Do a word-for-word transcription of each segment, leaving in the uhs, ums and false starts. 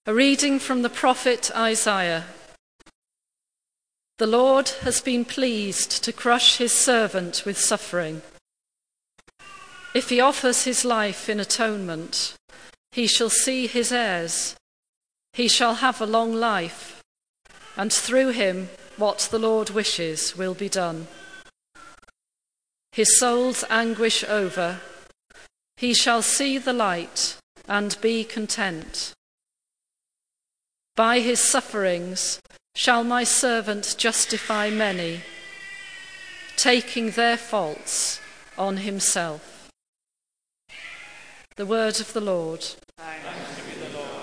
A reading from the prophet Isaiah. The Lord has been pleased to crush his servant with suffering. If he offers his life in atonement, he shall see his heirs. He shall have a long life, and through him what the Lord wishes will be done. His soul's anguish over, he shall see the light and be content. By his sufferings shall my servant justify many, taking their faults on himself. The word of the Lord. Thanks be the Lord.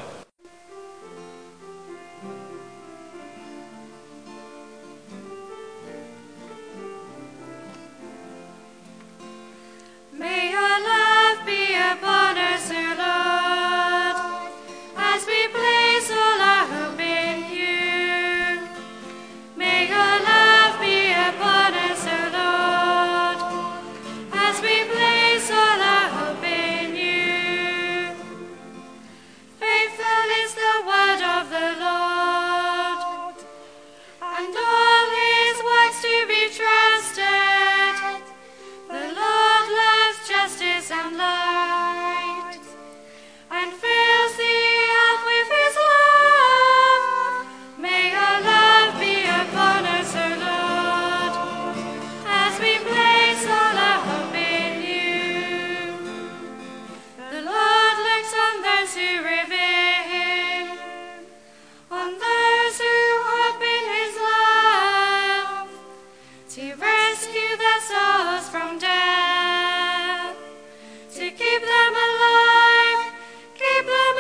May your love be upon us, O Lord, as we place all our hope in you. May your love be upon us, O Lord, as we place all our hope in you. Faithful is the word of the Lord, and all his works to be trusted. The Lord loves justice and light, and fills the earth with his love. May your love be upon us, O Lord, as we place all our hope in you. The Lord looks on those who revere him, on those who hope in his love, to rescue their souls from death, to keep them alive, keep them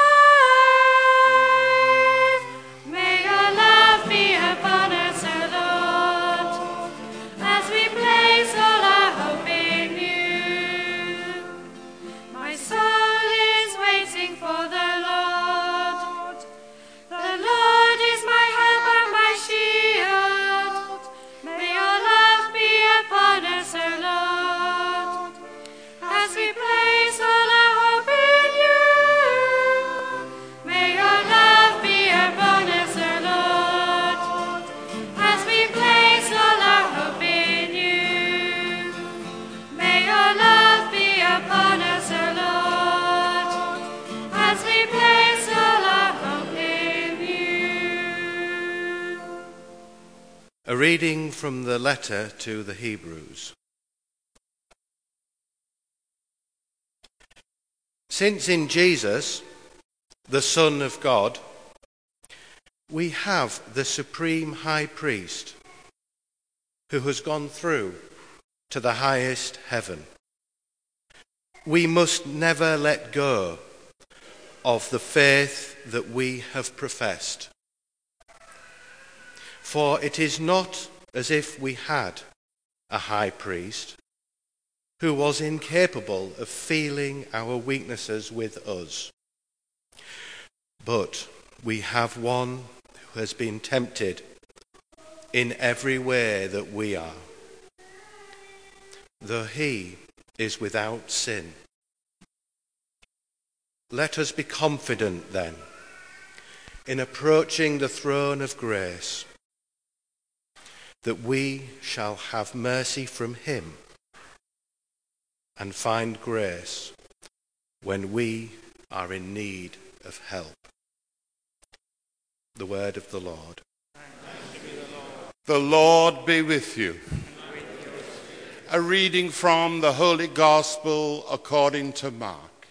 alive. May your love be upon us, O Lord, as we place all our hope in you. My soul is waiting for the Lord. The Lord is my help and my shield. May your love be upon us, O Lord, as we place all our hope in you. May your love be upon us, O Lord, as we place all our hope in you. May your love be upon us, O Lord, as we place all our hope in you. A reading from the letter to the Hebrews. Since in Jesus, the Son of God, we have the supreme high priest who has gone through to the highest heaven, we must never let go of the faith that we have professed. For it is not as if we had a high priest who was incapable of feeling our weaknesses with us, but we have one who has been tempted in every way that we are, though he is without sin. Let us be confident then in approaching the throne of grace, that we shall have mercy from him and find grace when we are in need of help. The word of the Lord. The Lord be with you. A reading from the Holy Gospel according to Mark.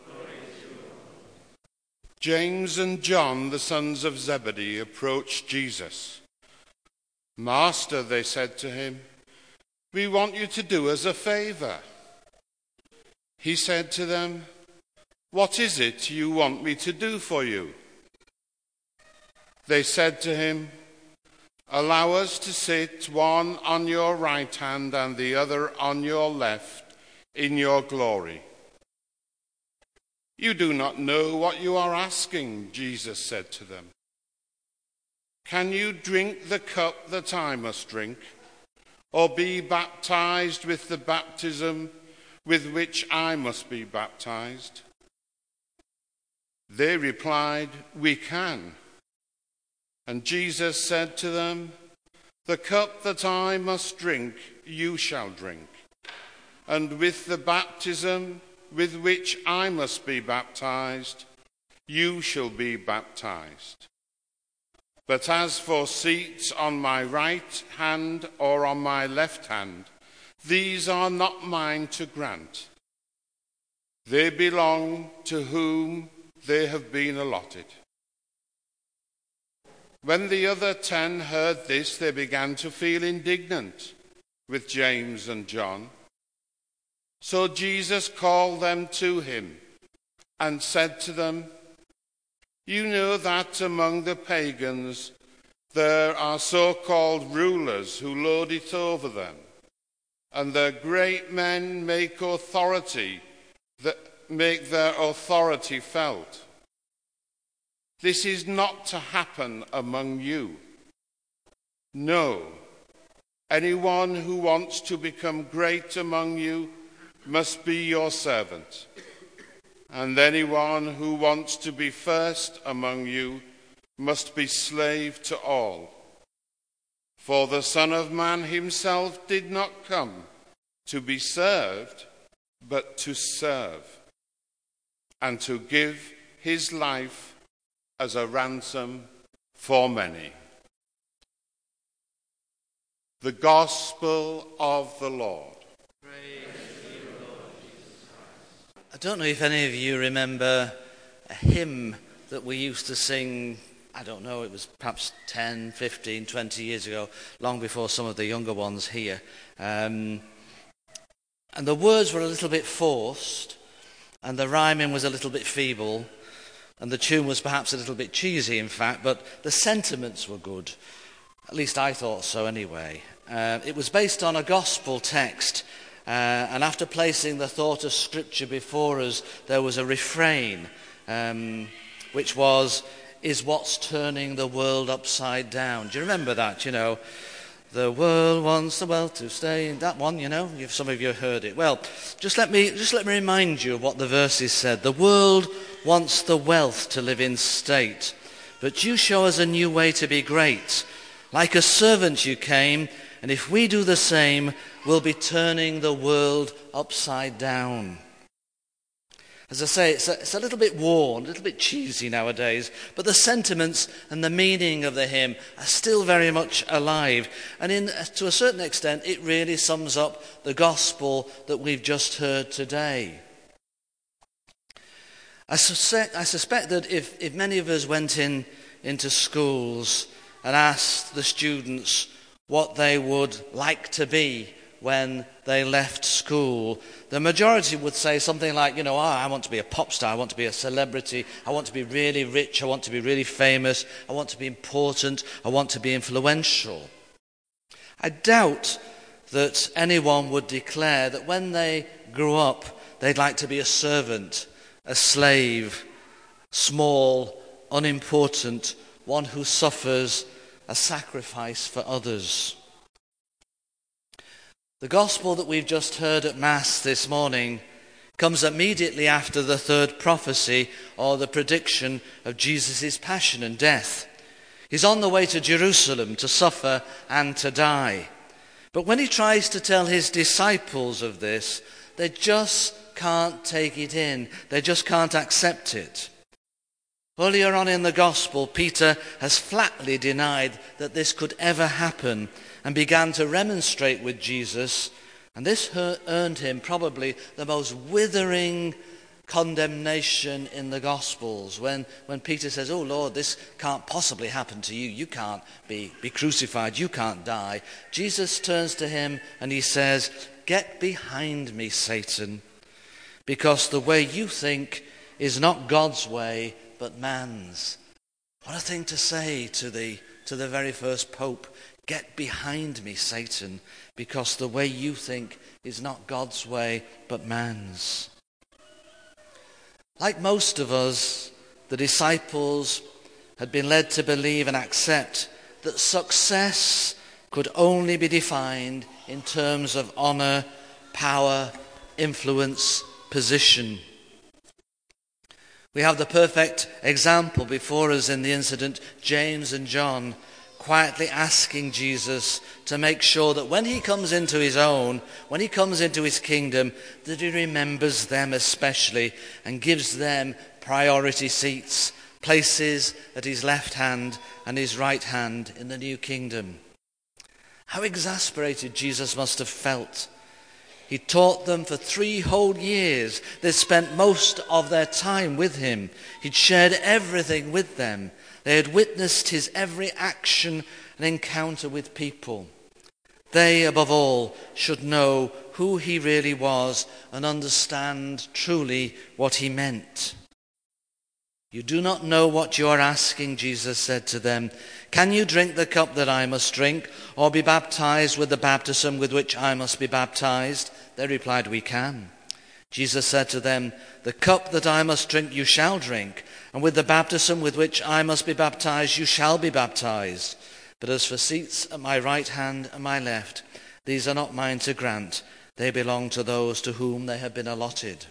James and John, the sons of Zebedee, approached Jesus. "Master," they said to him, "we want you to do us a favor." He said to them, "What is it you want me to do for you?" They said to him, "Allow us to sit one on your right hand and the other on your left in your glory." "You do not know what you are asking," Jesus said to them. "Can you drink the cup that I must drink, or be baptized with the baptism with which I must be baptized?" They replied, "We can." And Jesus said to them, "The cup that I must drink, you shall drink. And with the baptism with which I must be baptized, you shall be baptized. But as for seats on my right hand or on my left hand, these are not mine to grant. They belong to whom they have been allotted." When the other ten heard this, they began to feel indignant with James and John. So Jesus called them to him and said to them, "You know that among the pagans there are so-called rulers who lord it over them, and their great men make authority that make their authority felt. This is not to happen among you. No, anyone who wants to become great among you must be your servant, and anyone who wants to be first among you must be slave to all. For the Son of Man himself did not come to be served, but to serve, and to give his life as a ransom for many." The Gospel of the Lord. I don't know if any of you remember a hymn that we used to sing, I don't know, it was perhaps ten, fifteen, twenty years ago, long before some of the younger ones here. Um, and the words were a little bit forced, and the rhyming was a little bit feeble, and the tune was perhaps a little bit cheesy, in fact, but the sentiments were good. At least I thought so anyway. Uh, it was based on a gospel text, uh, and after placing the thought of Scripture before us, there was a refrain, um, which was, "Is what's turning the world upside down." Do you remember that, you know? The world wants the wealth to stay in that one, you know. You've, some of you have heard it. Well, just let me just let me remind you of what the verses said. The world wants the wealth to live in state, but you show us a new way to be great. Like a servant you came, and if we do the same, we'll be turning the world upside down. As I say, it's a, it's a little bit worn, a little bit cheesy nowadays, but the sentiments and the meaning of the hymn are still very much alive. And in, to a certain extent, it really sums up the gospel that we've just heard today. I suspect, I suspect that if, if many of us went in into schools and asked the students what they would like to be when they left school, the majority would say something like, you know, oh, I want to be a pop star, I want to be a celebrity, I want to be really rich, I want to be really famous, I want to be important, I want to be influential. I doubt that anyone would declare that when they grew up, they'd like to be a servant, a slave, small, unimportant, one who suffers a sacrifice for others. The gospel that we've just heard at Mass this morning comes immediately after the third prophecy, or the prediction of Jesus' passion and death. He's on the way to Jerusalem to suffer and to die. But when he tries to tell his disciples of this, they just can't take it in. They just can't accept it. Earlier on in the gospel, Peter has flatly denied that this could ever happen and began to remonstrate with Jesus, and this earned him probably the most withering condemnation in the Gospels. When, when Peter says, "Oh Lord, this can't possibly happen to you. You can't be, be crucified. You can't die." Jesus turns to him and he says, "Get behind me, Satan, because the way you think is not God's way, but man's." What a thing to say to the, to the very first pope. Get behind me, Satan, because the way you think is not God's way, but man's. Like most of us, the disciples had been led to believe and accept that success could only be defined in terms of honor, power, influence, position. We have the perfect example before us in the incident, James and John quietly asking Jesus to make sure that when he comes into his own, when he comes into his kingdom, that he remembers them especially and gives them priority seats, places at his left hand and his right hand in the new kingdom. How exasperated Jesus must have felt. He taught them for three whole years. They spent most of their time with him. He'd shared everything with them. They had witnessed his every action and encounter with people. They, above all, should know who he really was and understand truly what he meant. You do not know what you are asking, Jesus said to them. Can you drink the cup that I must drink, or be baptized with the baptism with which I must be baptized? They replied, we can. Jesus said to them, the cup that I must drink you shall drink, and with the baptism with which I must be baptized you shall be baptized. But as for seats at my right hand and my left, these are not mine to grant. They belong to those to whom they have been allotted.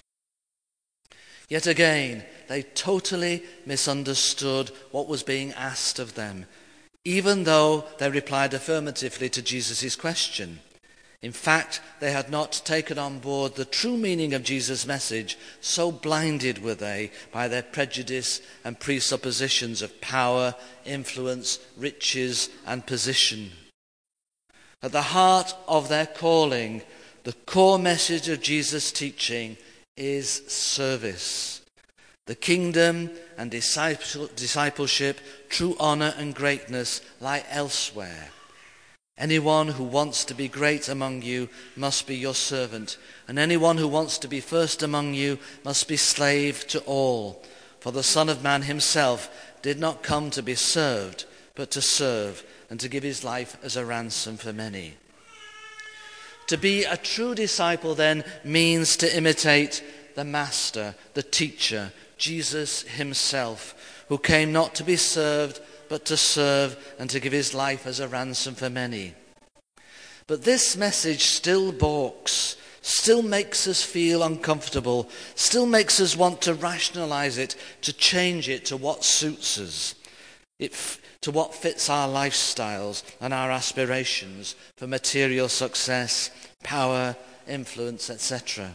Yet again, they totally misunderstood what was being asked of them, even though they replied affirmatively to Jesus' question. In fact, they had not taken on board the true meaning of Jesus' message, so blinded were they by their prejudice and presuppositions of power, influence, riches, and position. At the heart of their calling, the core message of Jesus' teaching is service. The kingdom and discipleship, true honor and greatness lie elsewhere. Anyone who wants to be great among you must be your servant, and anyone who wants to be first among you must be slave to all. For the Son of Man himself did not come to be served, but to serve, and to give his life as a ransom for many. To be a true disciple, then, means to imitate the Master, the Teacher, Jesus himself, who came not to be served, but to serve and to give his life as a ransom for many. But this message still balks, still makes us feel uncomfortable, still makes us want to rationalize it, to change it to what suits us, it f- to what fits our lifestyles and our aspirations for material success, power, influence, et cetera.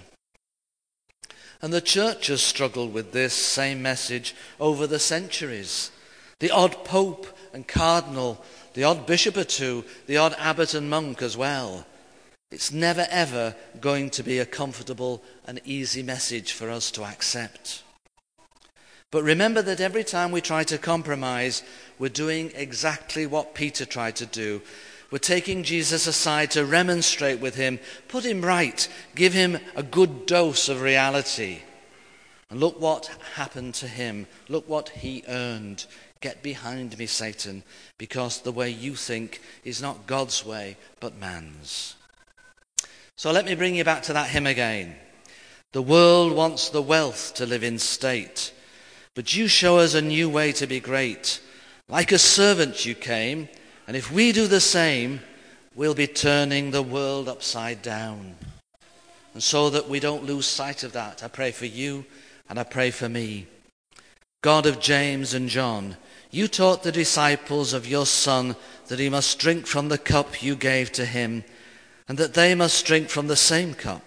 And the church has struggled with this same message over the centuries. The odd pope and cardinal, the odd bishop or two, the odd abbot and monk as well. It's never ever going to be a comfortable and easy message for us to accept. But remember that every time we try to compromise, we're doing exactly what Peter tried to do. We're taking Jesus aside to remonstrate with him, put him right, give him a good dose of reality. And look what happened to him. Look what he earned. Get behind me, Satan, because the way you think is not God's way, but man's. So let me bring you back to that hymn again. The world wants the wealth to live in state, but you show us a new way to be great. Like a servant you came, and if we do the same, we'll be turning the world upside down. And so that we don't lose sight of that, I pray for you and I pray for me. God of James and John, you taught the disciples of your Son that he must drink from the cup you gave to him, and that they must drink from the same cup.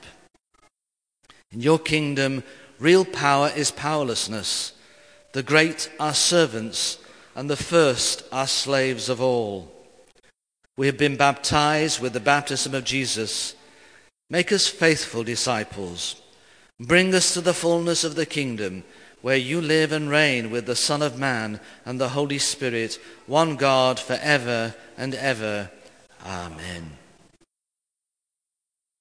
In your kingdom, real power is powerlessness. The great are servants, and the first are slaves of all. We have been baptized with the baptism of Jesus. Make us faithful disciples. Bring us to the fullness of the kingdom, where you live and reign with the Son of Man and the Holy Spirit, one God forever and ever. Amen.